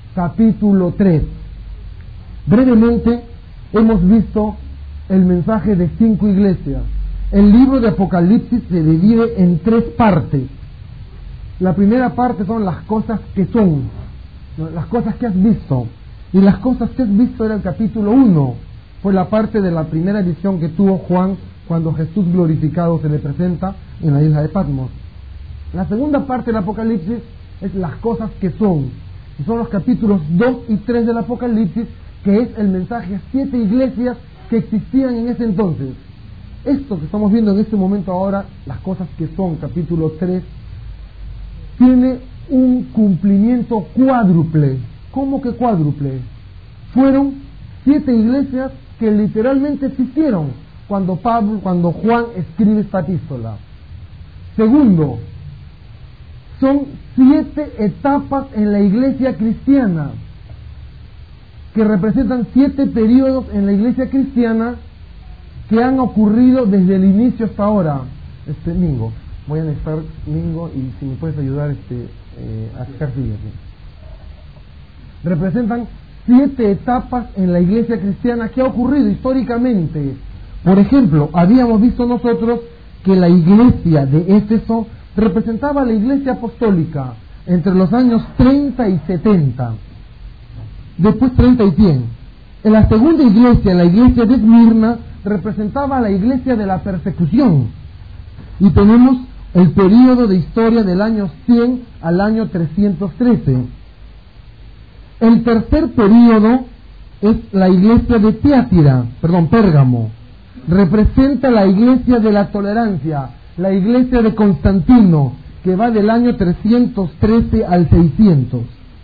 capítulo 3. Brevemente hemos visto el mensaje de 5 iglesias. El libro de Apocalipsis se divide en 3 partes. La primera parte son las cosas que son, las cosas que has visto. Y las cosas que has visto era el capítulo 1. Fue la parte de la primera visión que tuvo Juan cuando Jesús glorificado se le presenta en la isla de Patmos. La segunda parte del Apocalipsis es las cosas que son. Y son los capítulos 2 y 3 del Apocalipsis, que es el mensaje a 7 iglesias que existían en ese entonces. Esto que estamos viendo en este momento ahora, las cosas que son, capítulo 3, tiene un cumplimiento cuádruple. ¿Cómo que cuádruple? Fueron 7 iglesias que literalmente existieron cuando Juan escribe esta epístola. Segundo, son 7 etapas en la iglesia cristiana, que representan 7 periodos en la iglesia cristiana que han ocurrido desde el inicio hasta ahora. Mingo, voy a necesitar Mingo, y si me puedes ayudar a sacar sillas. Representan 7 etapas en la iglesia cristiana que ha ocurrido históricamente. Por ejemplo, habíamos visto nosotros que la iglesia de Éfeso representaba a la iglesia apostólica entre los años 30 y 70. Después 30 y 100. En la segunda iglesia, la iglesia de Esmirna, representaba a la iglesia de la persecución. Y tenemos el periodo de historia del año 100 al año 313. El tercer periodo es la iglesia de Pérgamo. Representa la iglesia de la tolerancia, la iglesia de Constantino, que va del año 313 al 600.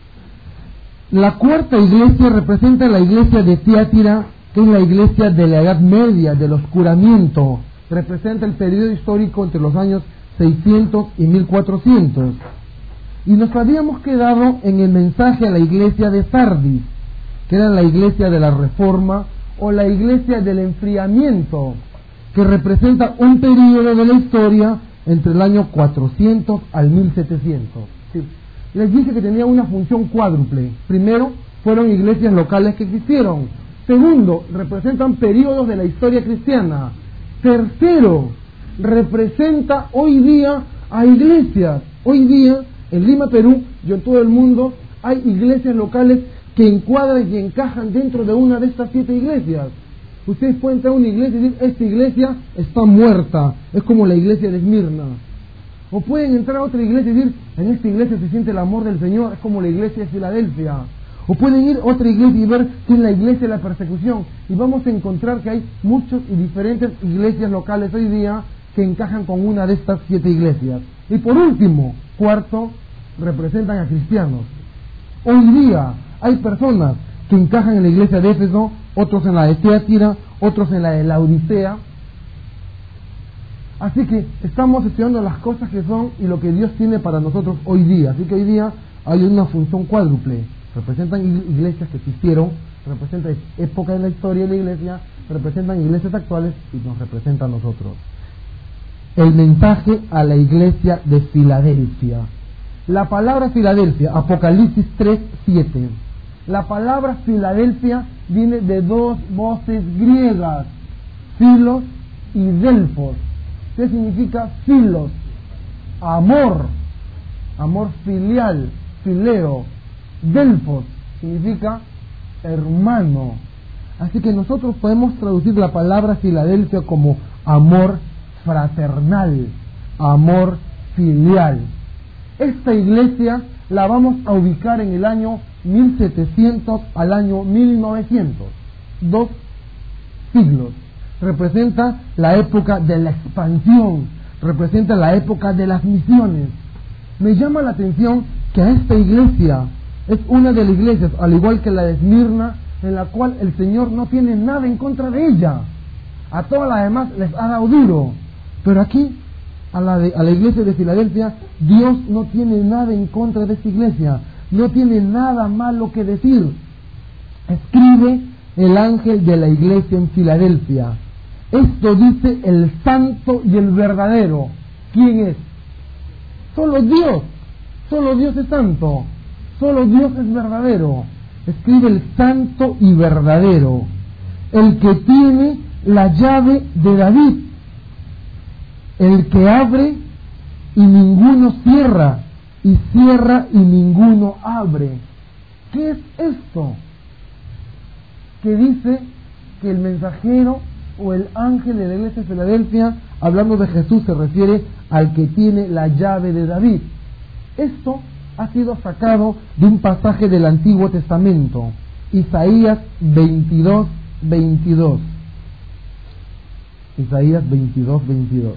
La cuarta iglesia representa la iglesia de Tiátira, que es la iglesia de la Edad Media, del oscuramiento. Representa el periodo histórico entre los años 600 y 1400. Y nos habíamos quedado en el mensaje a la iglesia de Sardis, que era la iglesia de la Reforma o la iglesia del enfriamiento, que representa un periodo de la historia entre el año 400 al 1700. Sí. Les dije que tenía una función cuádruple. Primero, fueron iglesias locales que existieron. Segundo, representan periodos de la historia cristiana. Tercero, representa hoy día a iglesias. Hoy día, en Lima, Perú, y en todo el mundo, hay iglesias locales que encuadran y encajan dentro de una de estas 7 iglesias. Ustedes pueden entrar a una iglesia y decir, esta iglesia está muerta, es como la iglesia de Esmirna. O pueden entrar a otra iglesia y decir, en esta iglesia se siente el amor del Señor, es como la iglesia de Filadelfia. O pueden ir a otra iglesia y ver que es la iglesia de la persecución. Y vamos a encontrar que hay muchas y diferentes iglesias locales hoy día que encajan con una de estas 7 iglesias. Y por último, cuarto, representan a cristianos. Hoy día hay personas que encajan en la iglesia de Éfeso, otros en la de Tiátira, otros en la de Laodicea. Así que estamos estudiando las cosas que son y lo que Dios tiene para nosotros hoy día. Así que hoy día hay una función cuádruple. Representan iglesias que existieron, representan época de la historia de la iglesia, representan iglesias actuales y nos representan a nosotros. El mensaje a la iglesia de Filadelfia. La palabra Filadelfia, Apocalipsis 3:7. La palabra Filadelfia viene de 2 voces griegas, filos y delfos. ¿Qué significa filos? Amor, amor filial, fileo. Delfos significa hermano. Así que nosotros podemos traducir la palabra Filadelfia como amor fraternal, amor filial. Esta iglesia la vamos a ubicar en el año 1700 al año 1900, 2 siglos. Representa la época de la expansión, representa la época de las misiones. Me llama la atención que a esta iglesia es una de las iglesias, al igual que la de Esmirna, en la cual el Señor no tiene nada en contra de ella. A todas las demás les ha dado duro, pero aquí a la iglesia de Filadelfia, Dios no tiene nada en contra de esta iglesia, no tiene nada malo que decir. Escribe el ángel de la iglesia en Filadelfia: esto dice el santo y el verdadero. ¿Quién es? Solo Dios es santo. Solo Dios es verdadero. Escribe el santo y verdadero, el que tiene la llave de David, el que abre y ninguno cierra, y cierra y ninguno abre. ¿Qué es esto? Que dice que el mensajero o el ángel de la iglesia de Filadelfia, hablando de Jesús, se refiere al que tiene la llave de David. Esto ha sido sacado de un pasaje del Antiguo Testamento, Isaías 22, 22. Isaías 22, 22.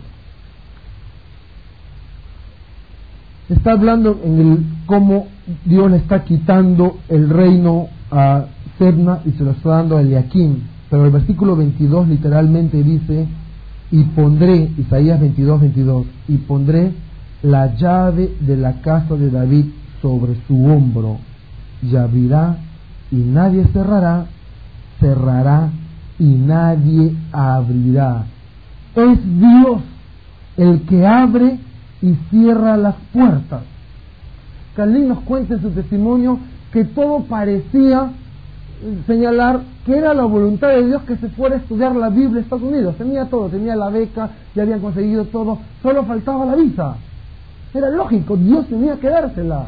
Está hablando en el cómo Dios le está quitando el reino a Sebna y se lo está dando a Eliakim. Pero el versículo 22 literalmente dice: y pondré, Isaías 22, 22, y pondré la llave de la casa de David sobre su hombro, y abrirá y nadie cerrará, cerrará y nadie abrirá. Es Dios el que abre y cierra las puertas. Calvin nos cuenta en su testimonio que todo parecía señalar que era la voluntad de Dios que se fuera a estudiar la Biblia en Estados Unidos. Tenía todo, tenía la beca, ya habían conseguido todo, solo faltaba la visa. Era lógico, Dios tenía que dársela.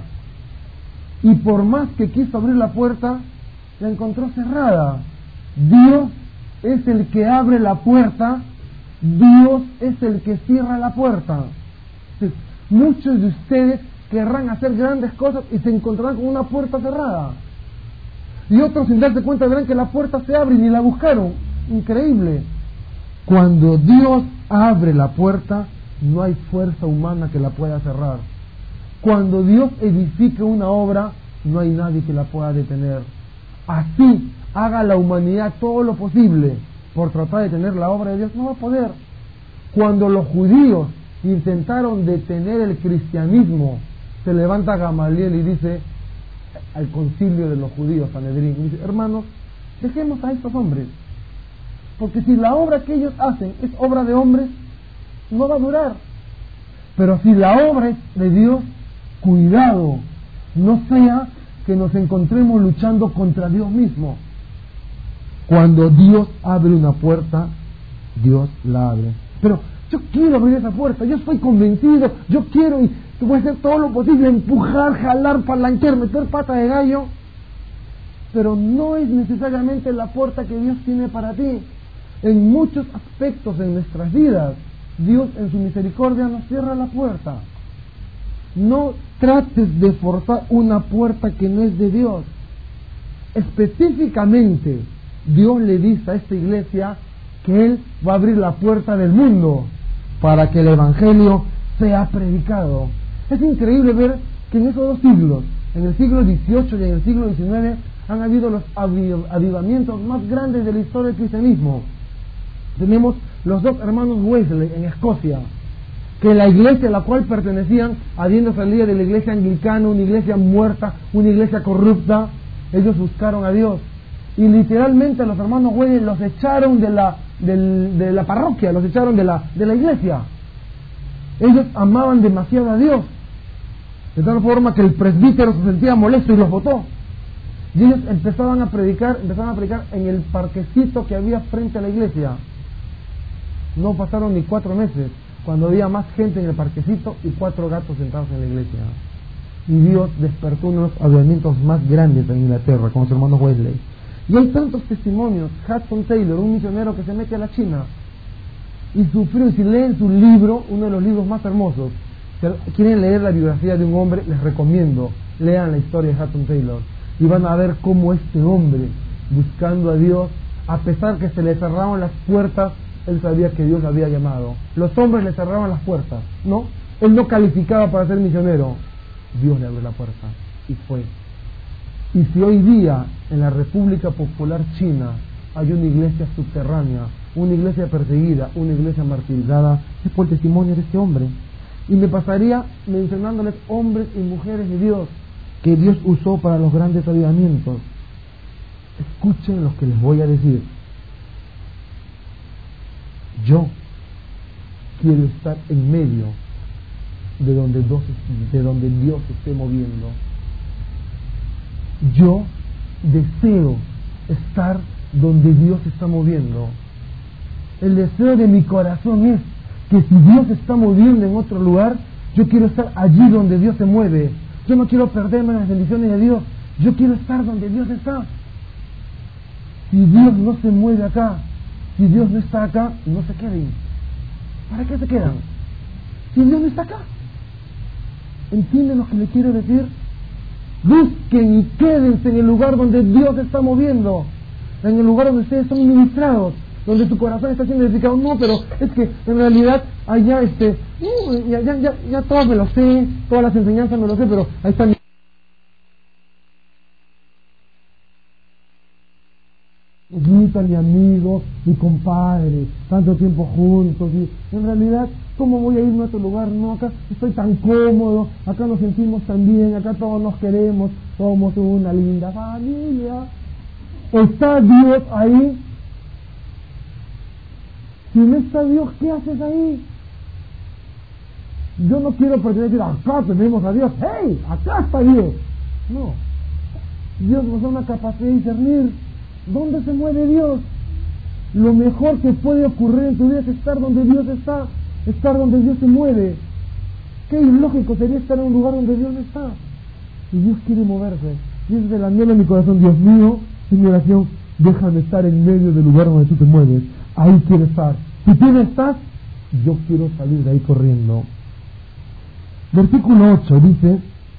Y por más que quiso abrir la puerta, la encontró cerrada. Dios es el que abre la puerta, Dios es el que cierra la puerta. Muchos de ustedes querrán hacer grandes cosas y se encontrarán con una puerta cerrada. Y otros, sin darse cuenta, verán que la puerta se abre y ni la buscaron. Increíble. Cuando Dios abre la puerta, no hay fuerza humana que la pueda cerrar. Cuando Dios edifica una obra, no hay nadie que la pueda detener. Así haga la humanidad todo lo posible por tratar de detener la obra de Dios, no va a poder. Cuando los judíos intentaron detener el cristianismo, se levanta Gamaliel y dice al concilio de los judíos, Sanedrín, y dice: hermanos, dejemos a estos hombres, porque si la obra que ellos hacen es obra de hombres, no va a durar. Pero si la obra es de Dios, cuidado, no sea que nos encontremos luchando contra Dios mismo. Cuando Dios abre una puerta, Dios la abre. Pero yo quiero abrir esa puerta, yo estoy convencido, yo quiero, y voy a hacer todo lo posible, empujar, jalar, palanquear, meter pata de gallo. Pero no es necesariamente la puerta que Dios tiene para ti. En muchos aspectos de nuestras vidas, Dios en su misericordia nos cierra la puerta. No trates de forzar una puerta que no es de Dios. Específicamente, Dios le dice a esta iglesia que Él va a abrir la puerta del mundo para que el Evangelio sea predicado. Es increíble ver que en esos dos siglos, en el siglo XVIII y en el siglo XIX, han habido los avivamientos más grandes de la historia del cristianismo. Tenemos los dos hermanos Wesley en Escocia, que la iglesia a la cual pertenecían, habiendo salido de la iglesia anglicana, una iglesia muerta, una iglesia corrupta, ellos buscaron a Dios. Y literalmente los hermanos Wesley los echaron de la parroquia, los echaron de la iglesia. Ellos amaban demasiado a Dios, de tal forma que el presbítero se sentía molesto y los botó. Y ellos empezaron a predicar en el parquecito que había frente a la iglesia. No pasaron ni 4 meses cuando había más gente en el parquecito y 4 gatos sentados en la iglesia. Y Dios despertó uno de los avivamientos más grandes en Inglaterra con los hermanos Wesley. Y hay tantos testimonios. Hudson Taylor, un misionero que se mete a la China y sufrió, y si leen su libro, uno de los libros más hermosos, si quieren leer la biografía de un hombre, les recomiendo, lean la historia de Hudson Taylor y van a ver cómo este hombre, buscando a Dios, a pesar que se le cerraban las puertas, él sabía que Dios le había llamado. Los hombres le cerraban las puertas, ¿no? Él no calificaba para ser misionero. Dios le abrió la puerta y fue. Y si hoy día en la República Popular China hay una iglesia subterránea, una iglesia perseguida, una iglesia martirizada, es por el testimonio de este hombre. Y me pasaría mencionándoles hombres y mujeres de Dios que Dios usó para los grandes avivamientos. Escuchen lo que les voy a decir. Yo quiero estar en medio de donde Dios se esté moviendo. Yo deseo estar donde Dios se está moviendo. El deseo de mi corazón es que si Dios se está moviendo en otro lugar, yo quiero estar allí donde Dios se mueve. Yo no quiero perderme las bendiciones de Dios. Yo quiero estar donde Dios está. Si Dios no se mueve acá, si Dios no está acá, no se queden. ¿Para qué se quedan? Si Dios no está acá. ¿Entienden lo que le quiero decir? Busquen y quédense en el lugar donde Dios se está moviendo, en el lugar donde ustedes son ministrados, donde su corazón está siendo edificado. No, pero es que en realidad allá ya todo me lo sé, todas las enseñanzas me lo sé, pero ahí está mi amigo, mi compadre, tanto tiempo juntos, y en realidad, ¿cómo voy a irme a otro lugar? No, acá estoy tan cómodo, acá nos sentimos tan bien, acá todos nos queremos, somos una linda familia. ¿Está Dios ahí? Si no está Dios, ¿qué haces ahí? Yo no quiero pertenecer, acá tenemos a Dios, ¡hey! Acá está Dios. No, Dios nos da una capacidad de discernir ¿dónde se mueve Dios? Lo mejor que puede ocurrir en tu vida es estar donde Dios está, estar donde Dios se mueve. Qué ilógico sería estar en un lugar donde Dios no está. Y Dios quiere moverse. Y ese es el anhelo de mi corazón. Dios mío, en mi oración, déjame estar en medio del lugar donde tú te mueves. Ahí quiero estar. Si tú no estás, yo quiero salir de ahí corriendo. Versículo 8 dice: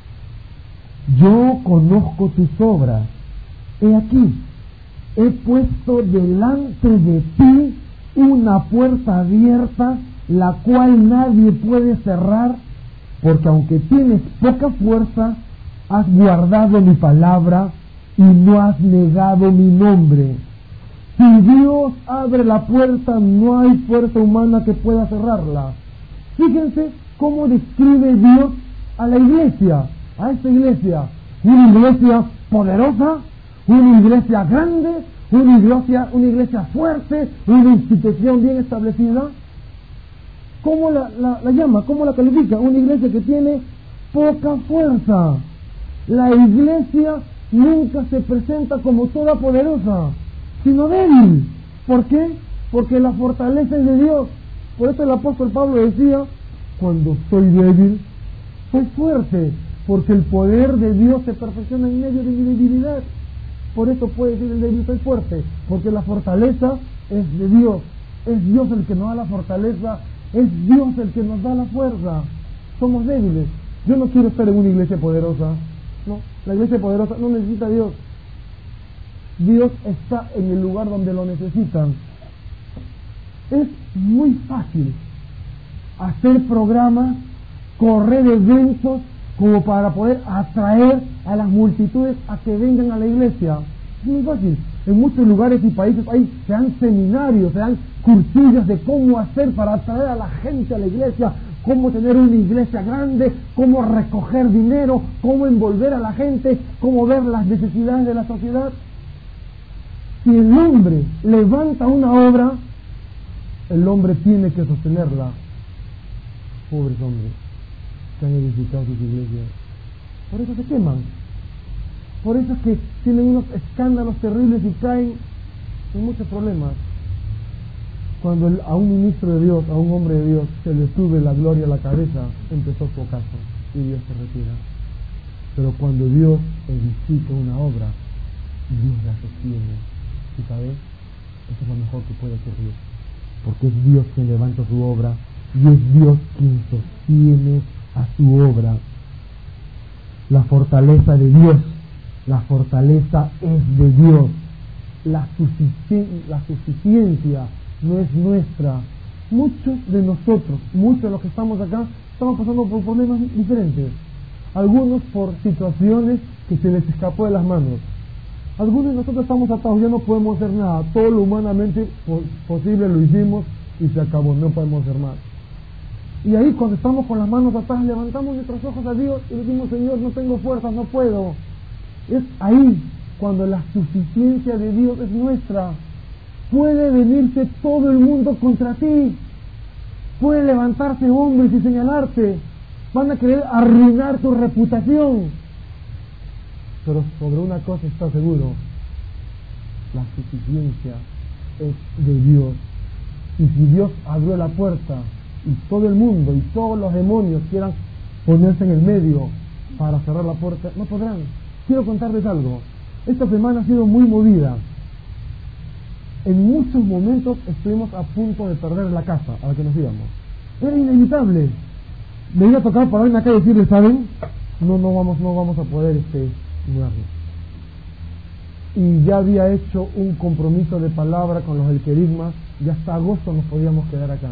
yo conozco tus obras. He aquí, he puesto delante de ti una puerta abierta, la cual nadie puede cerrar, porque aunque tienes poca fuerza, has guardado mi palabra y no has negado mi nombre. Si Dios abre la puerta, no hay fuerza humana que pueda cerrarla. Fíjense cómo describe Dios a la iglesia, a esta iglesia. Una iglesia poderosa, una iglesia grande, una iglesia fuerte, una institución bien establecida. ¿Cómo la llama? ¿Cómo la califica? Una iglesia que tiene poca fuerza. La iglesia nunca se presenta como toda poderosa, sino débil. ¿Por qué? Porque la fortaleza es de Dios. Por eso el apóstol Pablo decía: cuando soy débil, soy fuerte, porque el poder de Dios se perfecciona en medio de mi debilidad. Por eso puede decir el débil soy fuerte, porque la fortaleza es de Dios. Es Dios el que nos da la fortaleza, es Dios el que nos da la fuerza. Somos débiles. Yo no quiero estar en una iglesia poderosa. No, la iglesia poderosa no necesita a Dios. Dios está en el lugar donde lo necesitan. Es muy fácil hacer programas, correr eventos, como para poder atraer a las multitudes a que vengan a la iglesia. Es muy fácil. En muchos lugares y países se dan seminarios, se dan cursillos de cómo hacer para atraer a la gente a la iglesia, cómo tener una iglesia grande, cómo recoger dinero, cómo envolver a la gente, cómo ver las necesidades de la sociedad. Si el hombre levanta una obra, el hombre tiene que sostenerla. Pobres hombres que han edificado sus iglesias, por eso se queman, por eso es que tienen unos escándalos terribles y caen en muchos problemas. Cuando a un ministro de Dios, a un hombre de Dios, se le sube la gloria a la cabeza, empezó su ocaso y Dios se retira. Pero cuando Dios edifica una obra, Dios la sostiene. ¿Y sabes? Eso es lo mejor que puede ocurrir, porque es Dios quien levanta su obra y es Dios quien sostiene a su obra. La fortaleza de Dios, la fortaleza es de Dios. La suficiencia no es nuestra. Muchos de nosotros, muchos de los que estamos acá, estamos pasando por problemas diferentes. Algunos por situaciones que se les escapó de las manos. Algunos de nosotros estamos atados, ya no podemos hacer nada. Todo lo humanamente posible lo hicimos y se acabó, no podemos hacer más. Y ahí, cuando estamos con las manos atadas, levantamos nuestros ojos a Dios y decimos: Señor, no tengo fuerzas, no puedo. Es ahí cuando la suficiencia de Dios es nuestra. Puede venirse todo el mundo contra ti, pueden levantarse hombres y señalarte, van a querer arruinar tu reputación, pero sobre una cosa está seguro: la suficiencia es de Dios. Y si Dios abrió la puerta y todo el mundo y todos los demonios quieran ponerse en el medio para cerrar la puerta, no podrán. Quiero contarles algo. Esta semana ha sido muy movida. En muchos momentos estuvimos a punto de perder la casa a la que nos íbamos. Era inevitable. Me iba a tocar pararme acá y decirle: ¿saben? No vamos a poder mudarnos. Y ya había hecho un compromiso de palabra con los del querigma, y hasta agosto nos podíamos quedar acá.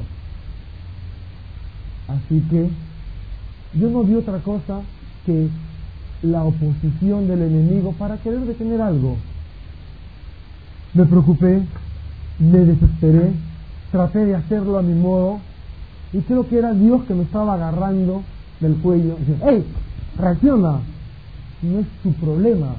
Así que yo no vi otra cosa que la oposición del enemigo para querer detener algo. Me preocupé, me desesperé, traté de hacerlo a mi modo, y creo que era Dios que me estaba agarrando del cuello y diciendo: ¡hey! ¡Reacciona! No es tu problema.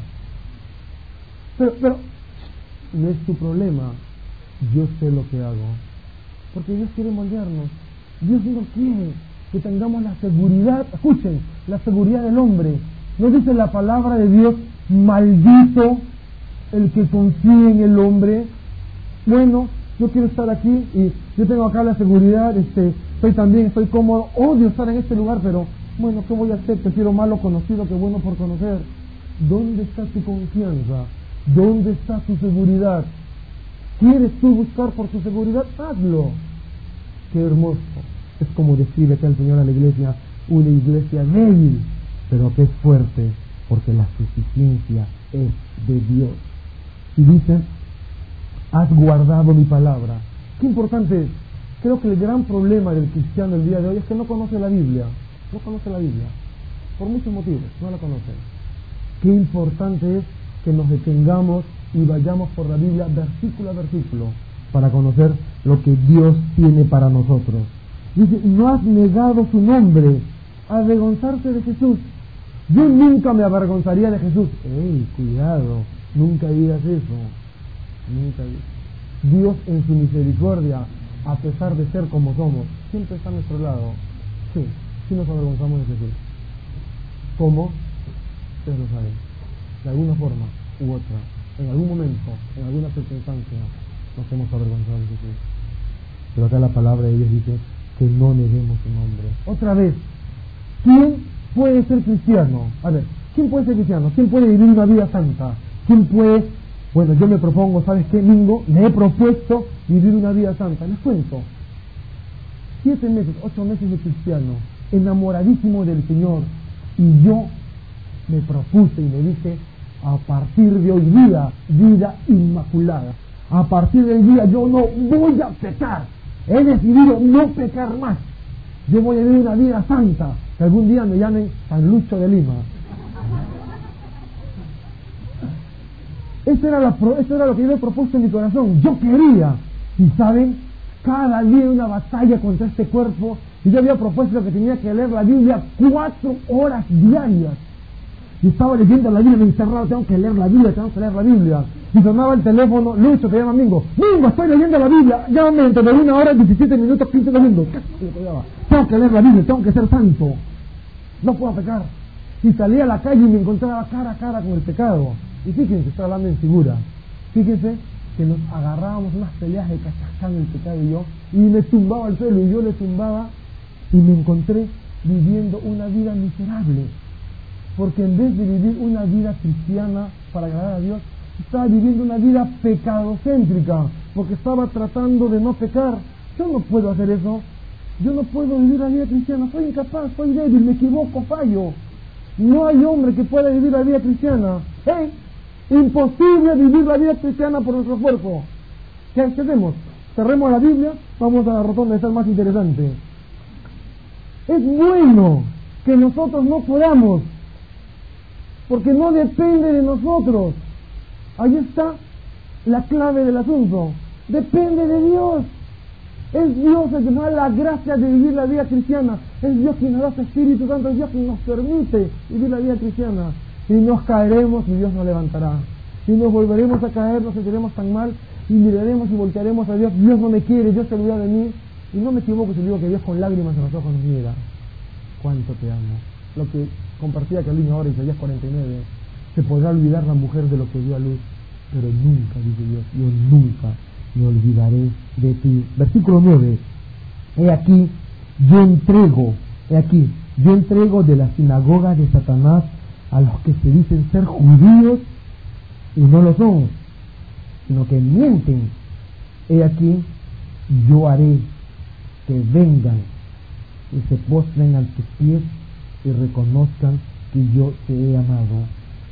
Pero no es tu problema. Yo sé lo que hago. Porque Dios quiere moldearnos. Dios no quiere que tengamos la seguridad, escuchen, la seguridad del hombre. ¿No dice la palabra de Dios: maldito el que confíe en el hombre? Bueno, yo quiero estar aquí y yo tengo acá la seguridad, estoy cómodo, odio estar en este lugar, pero bueno, ¿qué voy a hacer? Prefiero malo conocido que bueno por conocer. ¿Dónde está tu confianza? ¿Dónde está tu seguridad? ¿Quieres tú buscar por tu seguridad? Hazlo. Qué hermoso. Es como decirle acá el Señor a la iglesia: una iglesia débil, pero que es fuerte, porque la suficiencia es de Dios. Y dice: has guardado mi palabra. Qué importante es. Creo que el gran problema del cristiano el día de hoy es que no conoce la Biblia. No conoce la Biblia. Por muchos motivos, no la conoce. Qué importante es que nos detengamos y vayamos por la Biblia versículo a versículo para conocer lo que Dios tiene para nosotros. Dice: no has negado su nombre, avergonzarse de Jesús. Yo nunca me avergonzaría de Jesús. ¡Ey, cuidado! Nunca digas eso. Nunca digas. Dios en su misericordia, a pesar de ser como somos, siempre está a nuestro lado. Sí nos avergonzamos de Jesús. ¿Cómo? Ustedes lo saben. De alguna forma u otra, en algún momento, en alguna circunstancia, nos hemos avergonzado de Jesús. Pero acá la palabra de Dios dice que no neguemos su nombre. Otra vez, ¿quién puede ser cristiano? A ver, ¿quién puede ser cristiano? ¿Quién puede vivir una vida santa? ¿Quién puede? Bueno, yo me propongo, ¿sabes qué, Mingo? Me he propuesto vivir una vida santa. Les cuento. 7 meses, 8 meses de cristiano, enamoradísimo del Señor, y yo me propuse y me dije: a partir de hoy día, vida inmaculada. A partir del día yo no voy a pecar. He decidido no pecar más. Yo voy a vivir una vida santa. Que algún día me llamen San Lucho de Lima. Eso era lo que yo he propuesto en mi corazón. Yo quería. Y saben, cada día una batalla contra este cuerpo. Y yo había propuesto que tenía que leer la Biblia 4 horas diarias. Y estaba leyendo la Biblia, me encerraba: tengo que leer la Biblia. Y sonaba el teléfono: Lucho, te llama Mingo, estoy leyendo la Biblia. Llámame dentro de 1 hora, 17 minutos, 15 segundos. Tengo que leer la Biblia, tengo que ser santo. No puedo pecar. Y salía a la calle y me encontraba cara a cara con el pecado. Y fíjense, estoy hablando en figura. Fíjense que nos agarrábamos unas peleas de cachacán el pecado y me tumbaba al suelo y yo le tumbaba, y me encontré viviendo una vida miserable. Porque en vez de vivir una vida cristiana para agradar a Dios, estaba viviendo una vida pecadocéntrica, porque estaba tratando de no pecar. Yo no puedo hacer eso. Yo no puedo vivir la vida cristiana. Soy incapaz, soy débil, me equivoco, fallo. No hay hombre que pueda vivir la vida cristiana. Imposible vivir la vida cristiana por nuestro esfuerzo. ¿Qué hacemos? Cerremos la Biblia, vamos a la rotonda de ser más interesante. Es bueno que nosotros no podamos, porque no depende de nosotros. Ahí está la clave del asunto. Depende de Dios. Es Dios el que nos da la gracia de vivir la vida cristiana. Es Dios quien nos da su Espíritu Santo. Es Dios quien nos permite vivir la vida cristiana. Y nos caeremos y Dios nos levantará. Y nos volveremos a caer, nos sentiremos tan mal y miraremos y voltearemos a Dios. Dios no me quiere, Dios se olvida de mí. Y no me equivoco si digo que Dios con lágrimas en los ojos nos mira. Cuánto te amo. Lo que compartía Carolina ahora, Isaías 49. Se podrá olvidar la mujer de lo que dio a luz, pero nunca, dice Dios, yo nunca me olvidaré de ti. Versículo 9. He aquí, yo entrego de la sinagoga de Satanás a los que se dicen ser judíos y no lo son, sino que mienten. He aquí, yo haré que vengan y se postren a tus pies y reconozcan que yo te he amado.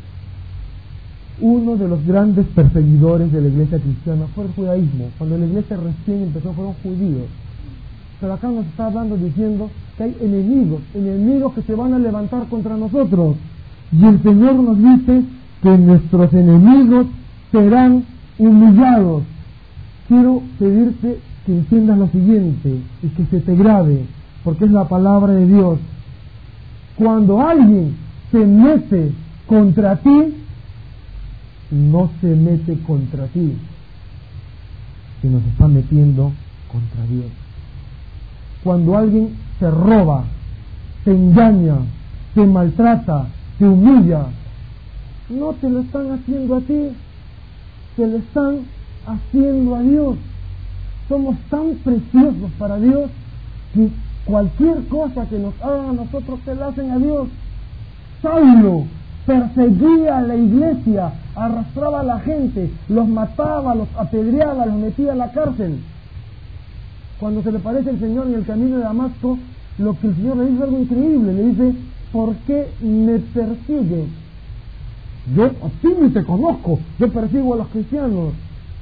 Uno de los grandes perseguidores de la iglesia cristiana fue el judaísmo. Cuando la iglesia recién empezó fueron judíos. Pero acá nos está hablando diciendo que hay enemigos que se van a levantar contra nosotros. Y el Señor nos dice que nuestros enemigos serán humillados. Quiero pedirte que entiendas lo siguiente y que se te grabe, porque es la palabra de Dios. Cuando alguien se mete contra ti, no se mete contra ti, sino se está metiendo contra Dios. Cuando alguien te roba, te engaña, te maltrata, te humilla, no te lo están haciendo a ti, te lo están haciendo a Dios. Somos tan preciosos para Dios que cualquier cosa que nos hagan a nosotros se la hacen a Dios. Saulo perseguía a la iglesia, arrastraba a la gente, los mataba, los apedreaba, los metía a la cárcel. Cuando se le parece el Señor en el camino de Damasco, lo que el Señor le dice es algo increíble. Le dice: ¿por qué me persigues? Yo a ti ni te conozco, yo persigo a los cristianos.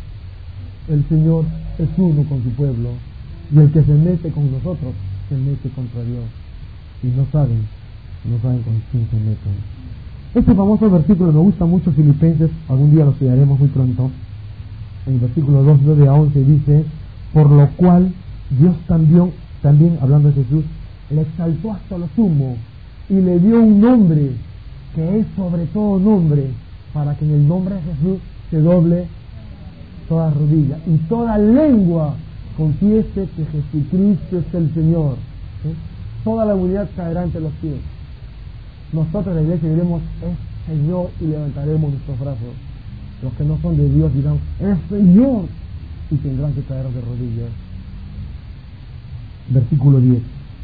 El Señor es uno con su pueblo, y el que se mete con nosotros se mete contra Dios, y no saben con quién se meten. Este famoso versículo me gusta mucho, Filipenses, algún día lo estudiaremos muy pronto. En el versículo 2, 9 a 11 dice: por lo cual Dios también hablando de Jesús, le exaltó hasta lo sumo y le dio un nombre que es sobre todo nombre, para que en el nombre de Jesús se doble toda rodilla y toda lengua confiese que Jesucristo es el Señor. ¿Sí? Toda la humanidad caerá ante los pies. Nosotros, la iglesia, diremos: es Señor, y levantaremos nuestros brazos. Los que no son de Dios dirán: es Señor, y tendrán que caer de rodillas. Versículo 10.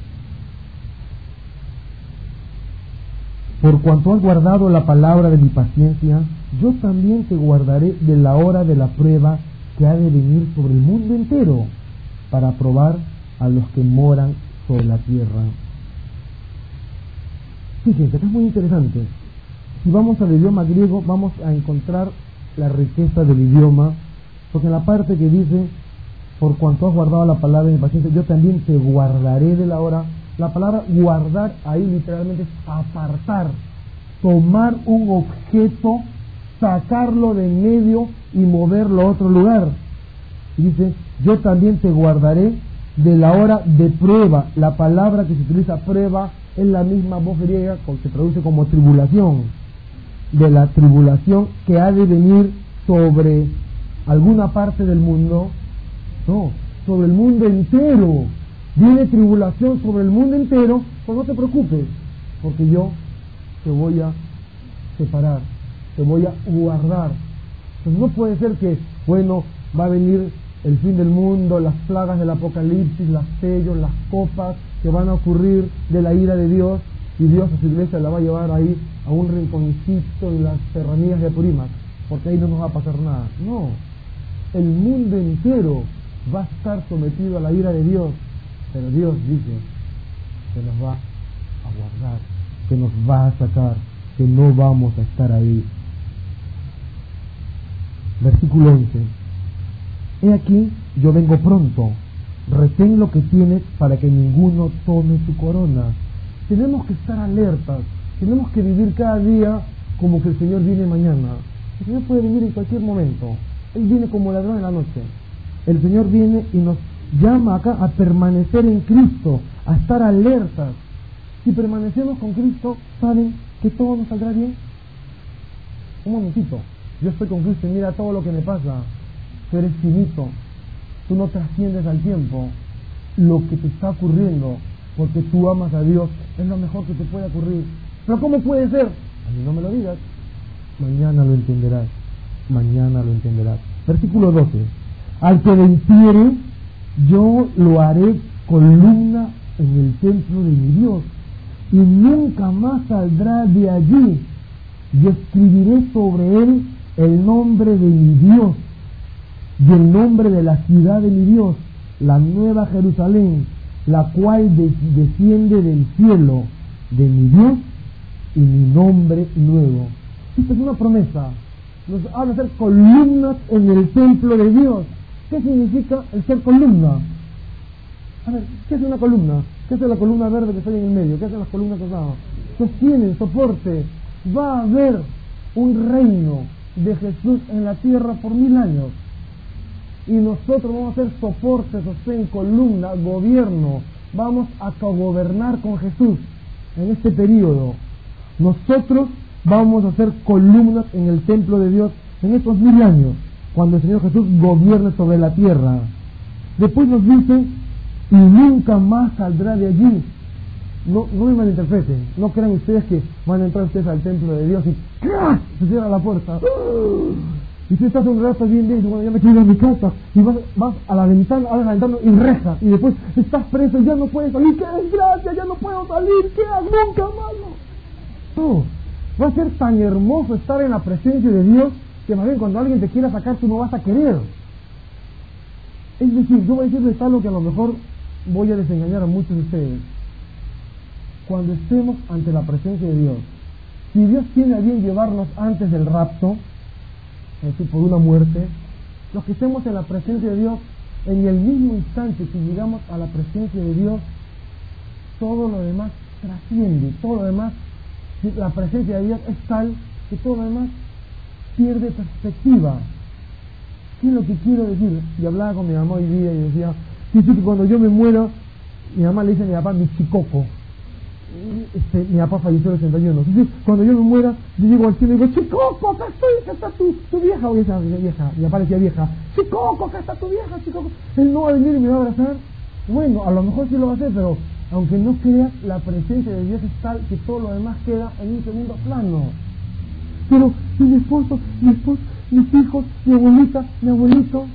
Por cuanto has guardado la palabra de mi paciencia, yo también te guardaré de la hora de la prueba que ha de venir sobre el mundo entero, para probar a los que moran sobre la tierra. Fíjense, que es muy interesante. Si vamos al idioma griego, vamos a encontrar la riqueza del idioma, porque en la parte que dice: por cuanto has guardado la palabra de mi paciencia, yo también te guardaré de la hora. La palabra guardar ahí literalmente es apartar, tomar un objeto, sacarlo de en medio y moverlo a otro lugar. Y dice: yo también te guardaré de la hora de prueba. La palabra que se utiliza, prueba, es la misma voz griega que se traduce como tribulación, de la tribulación que ha de venir sobre alguna parte del mundo. No, sobre el mundo entero. Viene tribulación sobre el mundo entero, pues no te preocupes, porque yo te voy a separar, te voy a guardar. Pues no puede ser que, bueno, va a venir el fin del mundo, las plagas del apocalipsis, los sellos, las copas que van a ocurrir de la ira de Dios, y Dios a su iglesia la va a llevar ahí a un rinconcito en las serranías de Apurímac, porque ahí no nos va a pasar nada. No, el mundo entero va a estar sometido a la ira de Dios, pero Dios dice que nos va a guardar, que nos va a sacar, que no vamos a estar ahí. Versículo 11. He aquí, yo vengo pronto, retén lo que tienes para que ninguno tome tu corona. Tenemos que estar alertas, tenemos que vivir cada día como que el Señor viene mañana. El Señor puede venir en cualquier momento, Él viene como ladrón en la noche. El Señor viene y nos llama acá a permanecer en Cristo, a estar alertas. Si permanecemos con Cristo, ¿saben que todo nos saldrá bien? Un momentito, yo estoy con Cristo y mira todo lo que me pasa. Tú eres finito, tú no trasciendes al tiempo. Lo que te está ocurriendo, porque tú amas a Dios, es lo mejor que te puede ocurrir. Pero ¿cómo puede ser? A mí no me lo digas. Mañana lo entenderás. Mañana lo entenderás. Versículo 12. Al que venciere, yo lo haré columna en el templo de mi Dios, y nunca más saldrá de allí, y escribiré sobre él el nombre de mi Dios, y el nombre de la ciudad de mi Dios, la nueva Jerusalén, la cual desciende del cielo de mi Dios, y mi nombre nuevo. Esta es una promesa. Nos habla de ser columnas en el templo de Dios. ¿Qué significa el ser columna? A ver, ¿qué es una columna? ¿Qué es la columna verde que está ahí en el medio? ¿Qué hacen las columnas rosadas? Sostienen, soporte. Va a haber un reino de Jesús en la tierra por 1000 años. Y nosotros vamos a ser soporte, sostén, columna, gobierno. Vamos a cogobernar con Jesús en este periodo. Nosotros vamos a ser columnas en el templo de Dios en estos 1000 años, cuando el Señor Jesús gobierne sobre la tierra. Después nos dice, y nunca más saldrá de allí. No me malinterpreten, no crean ustedes que van a entrar ustedes al templo de Dios y ¡crash! Se cierra la puerta. Y tú estás un rato bien, y bueno, ya me quiero ir a mi casa, y vas a la ventana, abres la ventana y rejas, y después estás preso y ya no puedes salir. ¡Qué desgracia! Ya no puedo salir, ¿qué hago? Nunca más. No, va a ser tan hermoso estar en la presencia de Dios que más bien cuando alguien te quiera sacar tú no vas a querer. Es decir, yo voy a decirles algo que a lo mejor voy a desengañar a muchos de ustedes. Cuando estemos ante la presencia de Dios, si Dios tiene a bien llevarnos antes del rapto, es decir, por una muerte, los que estemos en la presencia de Dios, en el mismo instante que llegamos a la presencia de Dios, todo lo demás trasciende, todo lo demás, la presencia de Dios es tal que todo lo demás pierde perspectiva. ¿Qué es lo que quiero decir? Y hablaba con mi mamá hoy día y decía, sí, que cuando yo me muera, mi mamá le dice a mi papá, mi chicoco. Mi papá falleció en el 81. Sí, cuando yo me muera, yo llego al cielo y digo, chicoco, acá estoy, acá está tu vieja. O esa vieja, mi papá decía vieja, chicoco, acá está tu vieja, chicoco. Él no va a venir y me va a abrazar. Bueno, a lo mejor sí lo va a hacer, pero aunque no creas, la presencia de Dios es tal que todo lo demás queda en un segundo plano. Pero mi esposo, mis hijos, mi abuelita, mi abuelito,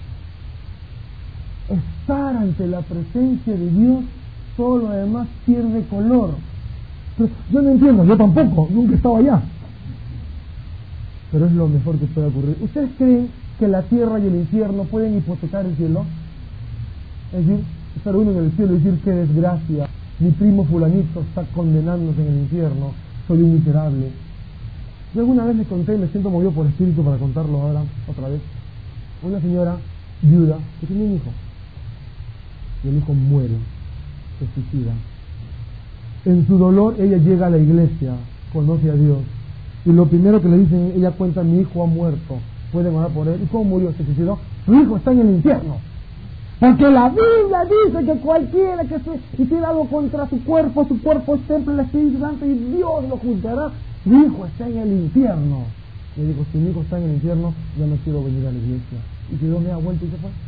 estar ante la presencia de Dios, todo lo demás pierde color. Pero yo no entiendo, yo tampoco, nunca he estado allá. Pero es lo mejor que puede ocurrir. ¿Ustedes creen que la tierra y el infierno pueden hipotecar el cielo? Es decir, estar uno en el cielo y decir, qué desgracia, mi primo fulanito está condenándose en el infierno, soy un miserable. Yo alguna vez les conté, me siento movido por espíritu para contarlo ahora, otra vez. Una señora viuda que tenía un hijo. Y el hijo muere, se suicida. En su dolor ella llega a la iglesia, conoce a Dios. Y lo primero que le dicen, ella cuenta, mi hijo ha muerto, pueden orar por él. ¿Y cómo murió? Se suicidó. Su hijo está en el infierno. Porque la Biblia dice que cualquiera que se hiciera algo contra su cuerpo es templo del Espíritu Santo y Dios lo juzgará. Su hijo está en el infierno. Le digo, si mi hijo está en el infierno, ya no quiero venir a la iglesia. Y quedó media vuelta y se fue.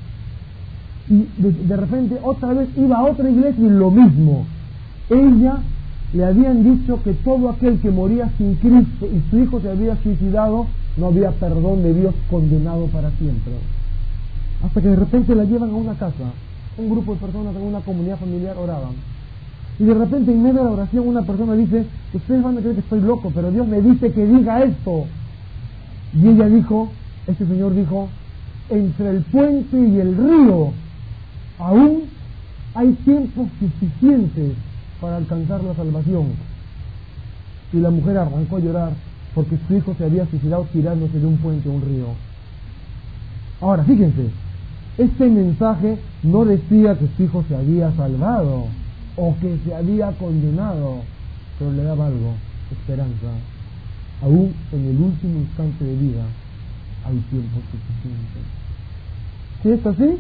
Y de repente otra vez iba a otra iglesia y lo mismo. Ella le habían dicho que todo aquel que moría sin Cristo y su hijo se había suicidado, no había perdón de Dios, condenado para siempre. Hasta que de repente la llevan a una casa, un grupo de personas en una comunidad familiar oraban. Y de repente en medio de la oración una persona dice, ustedes van a creer que estoy loco, pero Dios me dice que diga esto. Y ella dijo, este señor dijo, entre el puente y el río aún hay tiempo suficiente para alcanzar la salvación. Y la mujer arrancó a llorar porque su hijo se había suicidado tirándose de un puente a un río. Ahora, fíjense, este mensaje no decía que su hijo se había salvado o que se había condenado, pero le daba algo, esperanza. Aún en el último instante de vida hay tiempo suficiente. ¿Sí es así?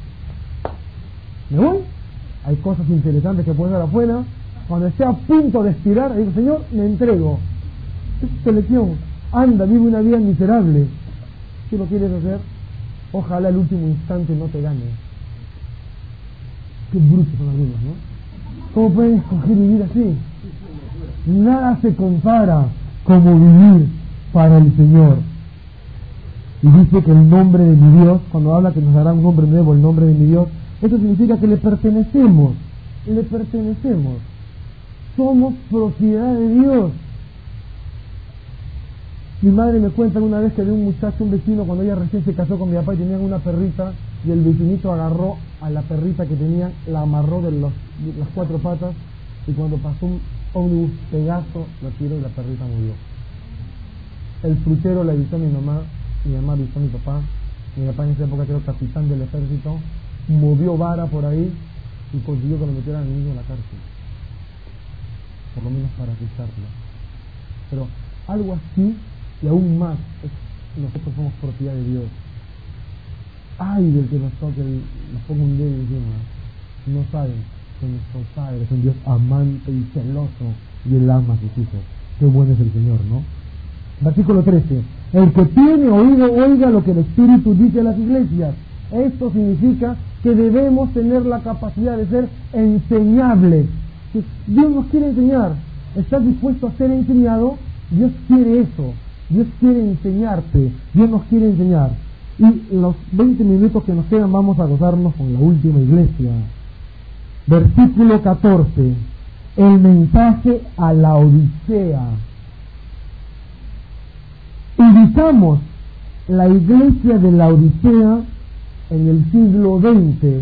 ¿Me voy? Hay cosas interesantes que pueden dar afuera. Cuando esté a punto de expirar, digo, Señor, me entrego. Es tu elección. Anda, vive una vida miserable. ¿Qué lo quieres hacer? Ojalá el último instante no te gane. Qué brutos son algunos, ¿no? ¿Cómo pueden escoger vivir así? Nada se compara como vivir para el Señor. Y dice que el nombre de mi Dios, cuando habla que nos dará un nombre nuevo, el nombre de mi Dios, eso significa que le pertenecemos. Somos propiedad de Dios. Mi madre me cuenta una vez que de un muchacho, un vecino, cuando ella recién se casó con mi papá y tenían una perrita, y el vecinito agarró a la perrita que tenía, la amarró de las 4 patas, y cuando pasó un ómnibus Pegaso, la tiró y la perrita murió. El frutero le avisó a mi mamá avisó a mi papá en esa época creo capitán del ejército, movió vara por ahí y consiguió que lo metieran al niño en la cárcel, por lo menos para avisarlo. Pero algo así y aún más, nosotros somos propiedad de Dios. Ay del que nos toque, nos ponga un dedo encima. No saben que nuestro Padre es un Dios amante y celoso y Él ama a sus hijos. Qué bueno es el Señor, ¿no? Versículo 13. El que tiene oído, oiga lo que el Espíritu dice a las iglesias. Esto significa que debemos tener la capacidad de ser enseñables. Dios nos quiere enseñar. ¿Estás dispuesto a ser enseñado? Dios quiere eso. Dios quiere enseñarte. Dios nos quiere enseñar. Y los 20 minutos que nos quedan vamos a gozarnos con la última iglesia. Versículo 14. El mensaje a la Odisea. Ubicamos la iglesia de la Odisea en el siglo XX,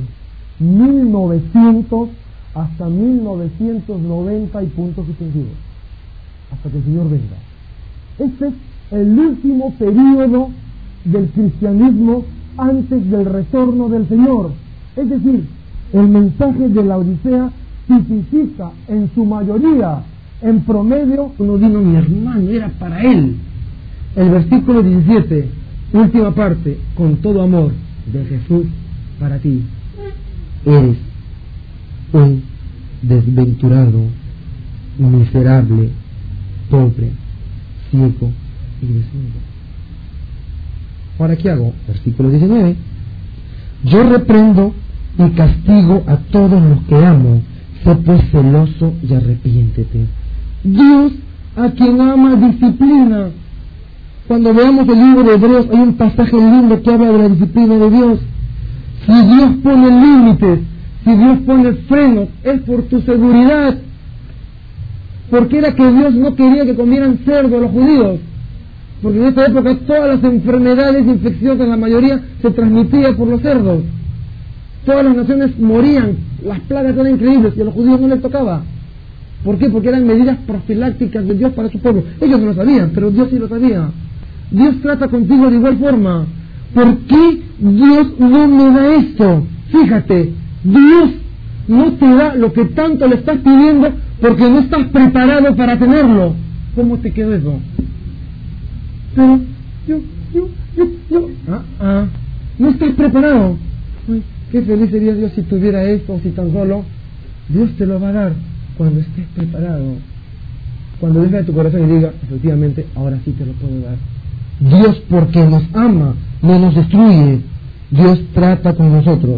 1900 hasta 1990 y puntos suspensivos, hasta que el Señor venga. Este es el último periodo del cristianismo antes del retorno del Señor. Es decir, el mensaje de la Odisea tipifica en su mayoría, en promedio, uno vino mi hermano, era para él. El versículo 17, última parte, con todo amor de Jesús para ti. Eres un desventurado, miserable, pobre, ciego y desnudo. Ahora, ¿qué hago? Versículo 19. Yo reprendo y castigo a todos los que amo. Sé pues celoso y arrepiéntete. Dios, a quien ama, disciplina. Cuando veamos el libro de Hebreos, hay un pasaje lindo que habla de la disciplina de Dios. Si Dios pone límites, si Dios pone frenos, es por tu seguridad. Porque era que Dios no quería que comieran cerdo los judíos. Porque en esta época todas las enfermedades infecciosas, la mayoría, se transmitían por los cerdos. Todas las naciones morían, las plagas eran increíbles y a los judíos no les tocaba. ¿Por qué? Porque eran medidas profilácticas de Dios para su pueblo. Ellos no lo sabían, pero Dios sí lo sabía. Dios trata contigo de igual forma. ¿Por qué Dios no me da esto? Fíjate, Dios no te da lo que tanto le estás pidiendo porque no estás preparado para tenerlo. ¿Cómo te quedó eso? Pero yo. No estás preparado. Ay, qué feliz sería Dios si tuviera esto o si tan solo. Dios te lo va a dar cuando estés preparado. Cuando deja de tu corazón y diga, efectivamente, ahora sí te lo puedo dar. Dios, porque nos ama, no nos destruye. Dios trata con nosotros.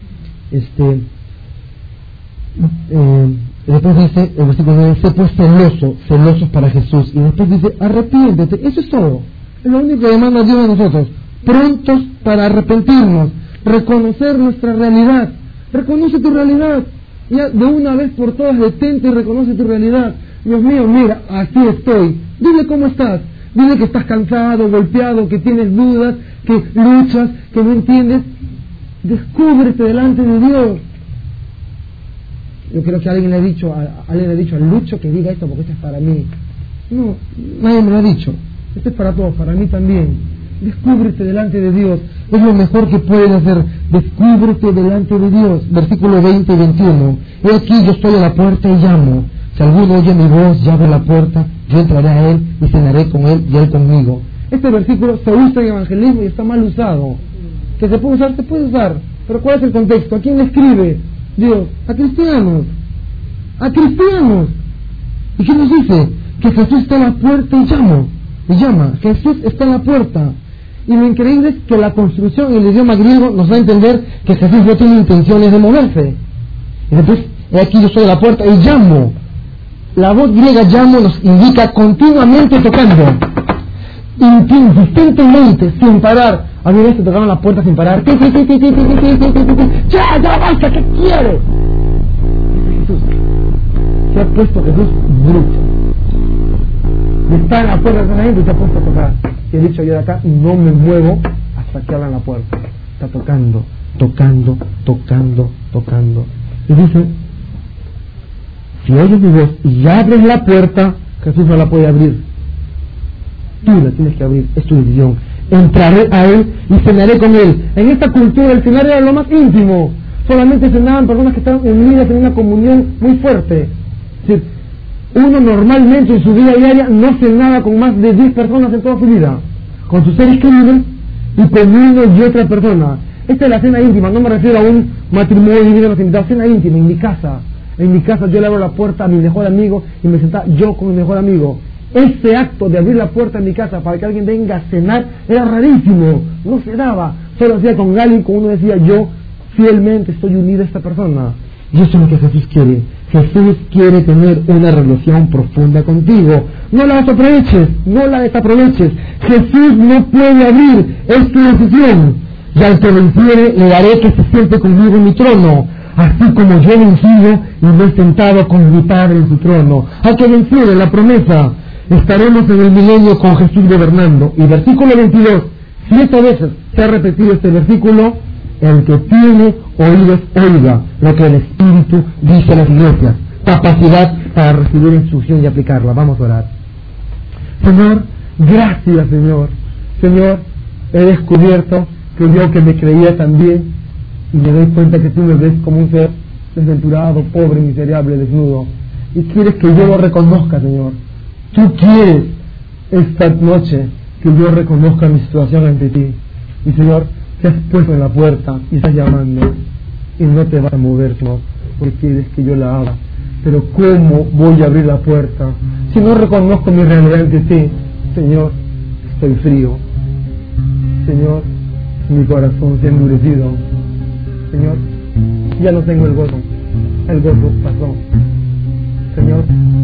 Después dice, el versículo 9, sé pues celosos para Jesús. Y después dice, arrepiéntete. Eso es todo. Es lo único que demanda Dios de nosotros. Prontos para arrepentirnos, reconocer nuestra realidad. Reconoce tu realidad. Ya de una vez por todas detente y reconoce tu realidad. Dios mío, mira, aquí estoy. Dile cómo estás. Dile que estás cansado, golpeado, que tienes dudas, que luchas, que no entiendes. Descúbrete delante de Dios. Yo creo que alguien le ha dicho al Lucho que diga esto porque esto es para mí. No, nadie me lo ha dicho. Esto es para todos, para mí también. Descúbrete delante de Dios. Es lo mejor que puedes hacer. Descúbrete delante de Dios. Versículo 20 y 21. He aquí, yo estoy a la puerta y llamo. Si alguno oye mi voz, llamo a la puerta, yo entraré a él y cenaré con él y él conmigo. Este versículo se usa en evangelismo y está mal usado. Que se puede usar, se puede usar. Pero ¿cuál es el contexto? ¿A quién le escribe Dios? A cristianos. A cristianos. ¿Y qué nos dice? Que Jesús está a la puerta y llama. Jesús está a la puerta. Y lo increíble es que la construcción en el idioma griego nos da a entender que Jesús no tiene intenciones de moverse. Y entonces, aquí yo estoy a la puerta y llamo. La voz griega llamo nos indica continuamente tocando. insistentemente, sin parar. A mí veces tocaban la puerta sin parar. ¡Ya basta! ¿Qué quiere? Jesús. Se ha puesto Jesús bruto. Y está en la puerta de la gente y se ha puesto a tocar. Y he dicho yo de acá, no me muevo hasta que abran la puerta. Está tocando. Y dice, si oyes mi voz y abres la puerta, Jesús no la puede abrir. Tú la tienes que abrir, es tu decisión. Entraré a él y cenaré con él. En esta cultura el cenar era lo más íntimo. Solamente cenaban personas que estaban unidas en una comunión muy fuerte. Es decir, uno normalmente en su vida diaria no cenaba con más de 10 personas en toda su vida. Con sus seres queridos y con uno y otra persona. Esta es la cena íntima, no me refiero a un matrimonio y los invitados, cena íntima en mi casa. En mi casa yo le abro la puerta a mi mejor amigo y me sentaba yo con mi mejor amigo. Ese acto de abrir la puerta en mi casa para que alguien venga a cenar era rarísimo, no se daba. Solo hacía con alguien, como uno decía, yo fielmente estoy unido a esta persona. Y eso es lo que Jesús quiere. Jesús quiere tener una relación profunda contigo. No la desaproveches, no la desaproveches. Jesús no puede abrir, es tu decisión. Y al que venciere le daré que se siente conmigo en mi trono, así como yo he vencido y me he sentado con mi Padre en su trono. Al que venciere, la promesa, estaremos en el milenio con Jesús gobernando. Y versículo 22, 7 veces se ha repetido este versículo: el que tiene oídos oiga lo que el Espíritu dice a las iglesias. Capacidad para recibir instrucción y aplicarla. Vamos a orar. Señor, gracias Señor. Señor, he descubierto que yo que me creía también y me doy cuenta que tú me ves como un ser desventurado, pobre, miserable, desnudo, y quieres que yo lo reconozca, Señor. Tú quieres esta noche que yo reconozca mi situación ante ti, y Señor, te has puesto en la puerta y estás llamando y no te vas a mover, Señor, porque quieres que yo la abra. Pero ¿cómo voy a abrir la puerta si no reconozco mi realidad ante ti? Señor, estoy frío. Señor, mi corazón se ha endurecido. Señor, ya no tengo el gozo pasó. Señor,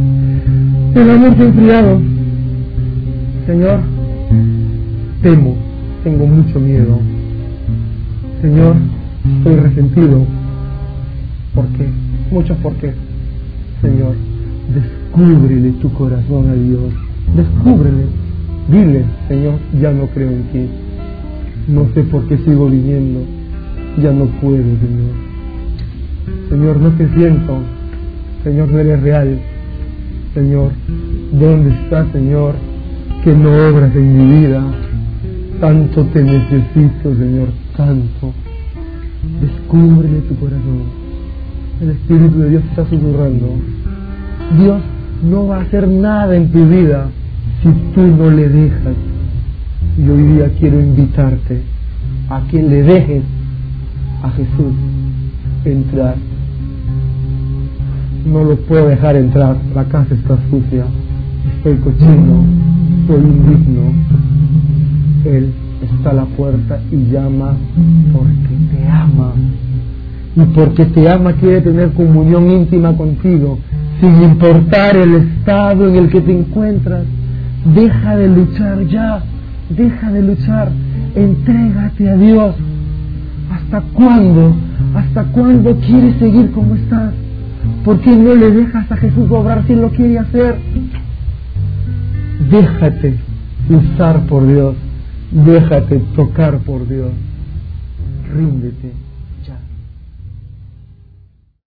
el amor se ha enfriado. Señor, temo, tengo mucho miedo. Señor, estoy resentido. ¿Por qué? Muchos por qué. Señor, descúbrele tu corazón a Dios. Descúbrele. Dile, Señor, ya no creo en ti. No sé por qué sigo viviendo. Ya no puedo, Señor. Señor, no te siento. Señor, no eres real. Señor, ¿dónde estás, Señor? Que no obras en mi vida. Tanto te necesito, Señor, tanto. Descúbrele tu corazón. El Espíritu de Dios está susurrando. Dios no va a hacer nada en tu vida si tú no le dejas. Y hoy día quiero invitarte a que le dejes a Jesús entrar. No lo puedo dejar entrar, la casa está sucia, estoy cochino, soy indigno. Él está a la puerta y llama porque te ama. Y porque te ama quiere tener comunión íntima contigo, sin importar el estado en el que te encuentras. Deja de luchar ya, deja de luchar, entrégate a Dios. ¿Hasta cuándo? ¿Hasta cuándo quieres seguir como estás? ¿Por qué no le dejas a Jesús obrar si Él lo quiere hacer? Déjate usar por Dios, déjate tocar por Dios, ríndete.